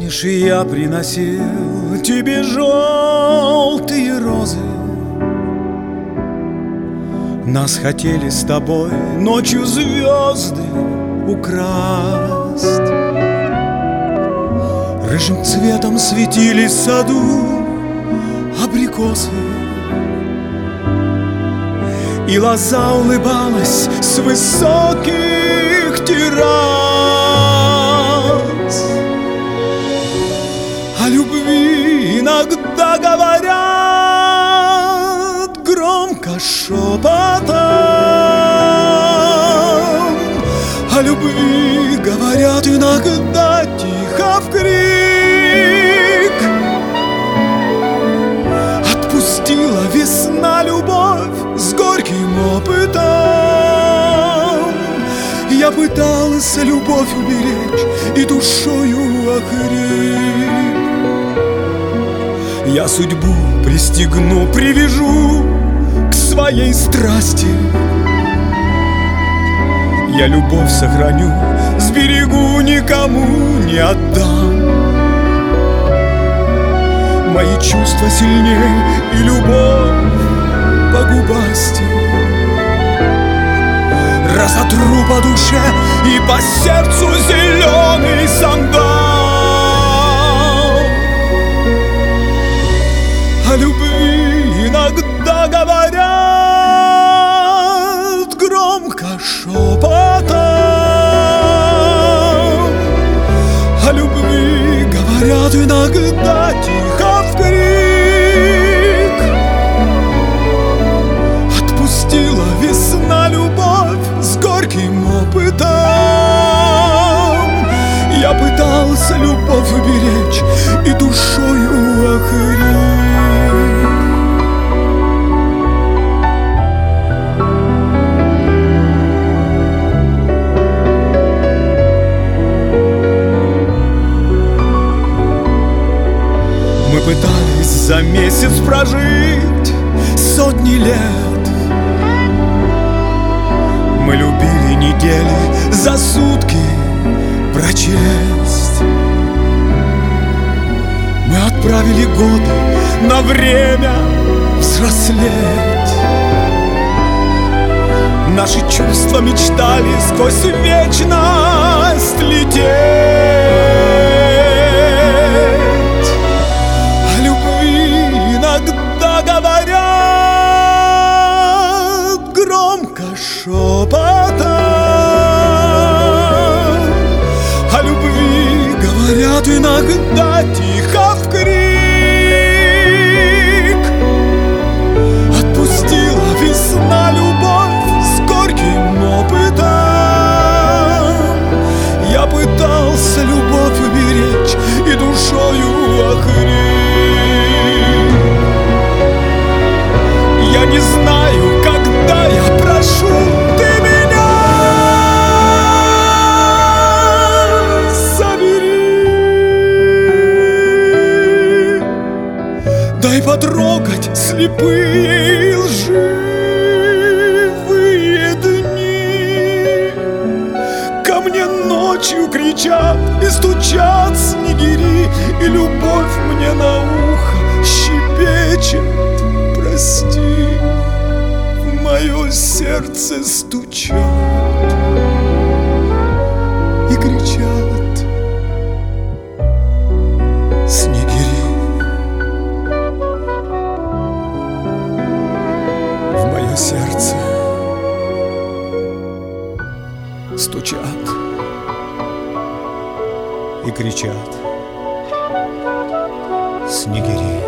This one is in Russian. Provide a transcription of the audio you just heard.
Помнишь, я приносил тебе желтые розы? Нас хотели с тобой ночью звезды украсть. Рыжим цветом светились в саду абрикосы, и лоза улыбалась с высоких террас. О любви иногда говорят громко шепотом, о любви говорят иногда тихо вкрик. Отпустила весна любовь с горьким опытом. Я пытался любовь уберечь и душою охрип. Я судьбу пристегну, привяжу к своей страсти. Я любовь сохраню, сберегу, никому не отдам. Мои чувства сильней и любовь погубасти. Разотру по душе и по сердцу зеленый сандал. О любви иногда говорят громко шепотом, о любви говорят иногда тихо вкрик. Отпустила весна любовь с горьким опытом. Я пытался любовь уберечь и душою охрип. Мы пытались за месяц прожить сотни лет. Мы любили недели за сутки прочесть. Мы отправили годы на время взрослеть. Наши чувства мечтали сквозь вечность лететь. О любви иногда говорят громко шепотом, о любви говорят иногда тихо вкрик. Отпустила весна любовь с горьким опытом. Я пытался любовь уберечь и душою охрип. Я не знаю, когда я прошу, ты меня забери. Дай потрогать слепые и лживые дни. Ко мне ночью кричат и стучат снегири, и любовь мне на ухо щебечет: прости. В мое сердце стучат и кричат снегири. В мое сердце стучат и кричат снегири.